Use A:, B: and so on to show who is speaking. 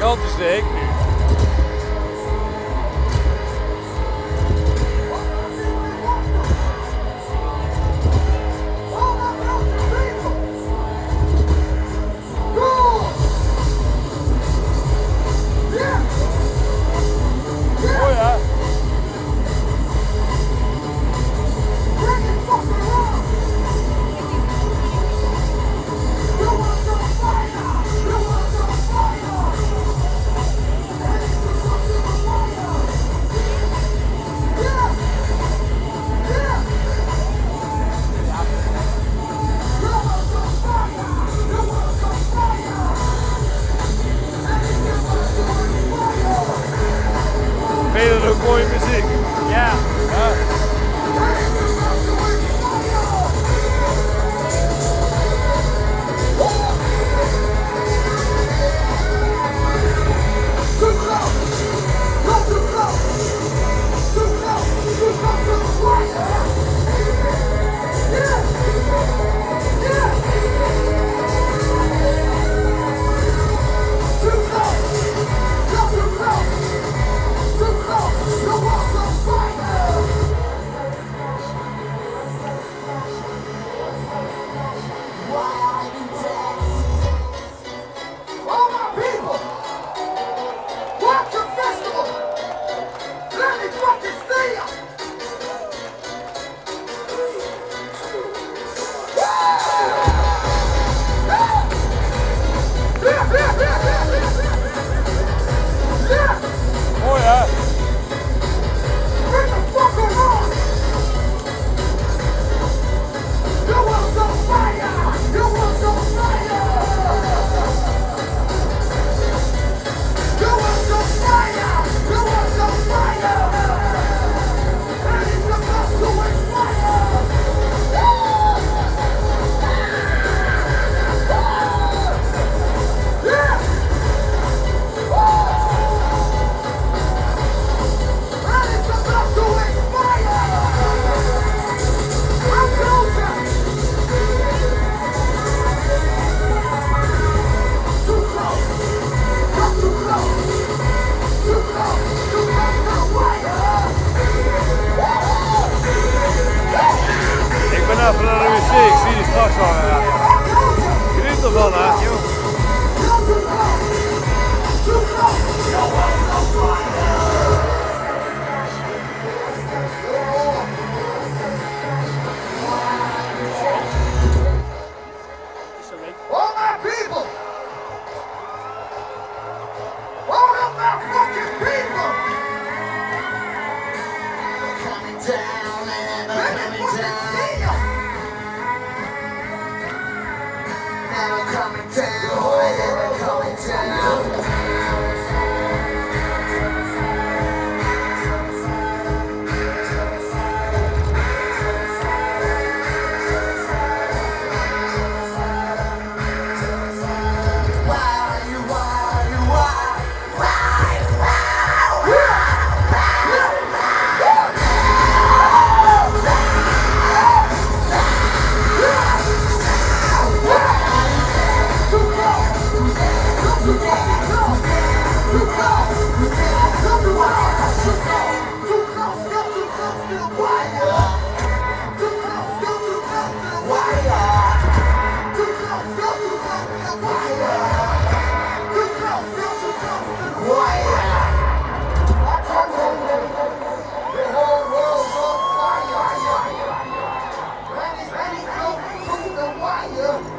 A: gigantische hek nu. Vind je dat ook mooie muziek?
B: Ja.
A: Mooi hè? Ik ben even naar de wc, ik zie je straks wel. Geniet ervan hè?
C: All my people! All of my fucking people! They're coming down and they're coming down. Now they're coming down and they're coming down. Why?